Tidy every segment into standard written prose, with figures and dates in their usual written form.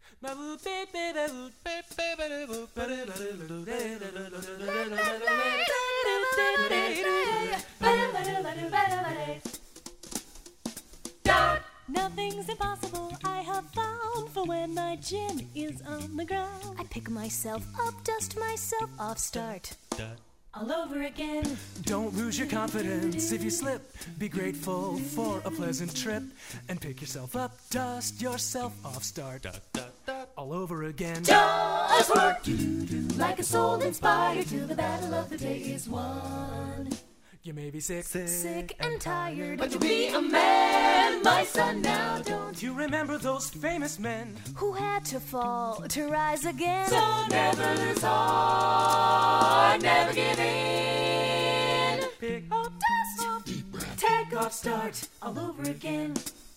Nothing's impossible, I have found, for when my chin is on the ground, I pick myself up, dust myself off, start all over again. Don't lose your confidence if you slip. Be grateful for a pleasant trip and pick yourself up, dust yourself off, start all over again. Just work like a soul inspired till the battle of the day is won. You may be sick and tired, But to be a man, my son, now don't you remember those famous men who had to fall to rise again. So never lose heart, never give in. pick Up, dust, deep breath, take off, start all over again.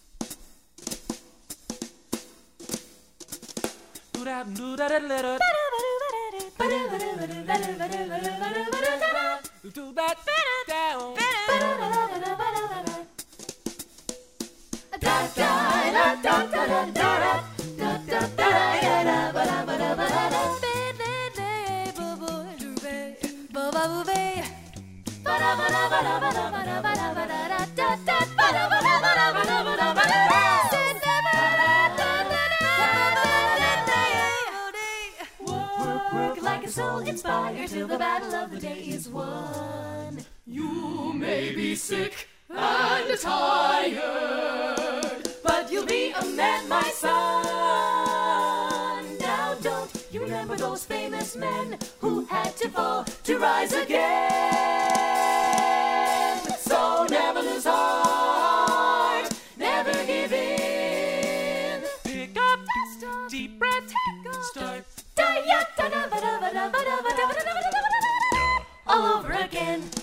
do that down. Work like a soul inspired till the battle of the day is won. You may be sick and tired, but you'll be a man, my son. Now don't you remember those famous men who had to fall to rise again? So never lose heart, never give in. Pick up, deep breath, start All over again.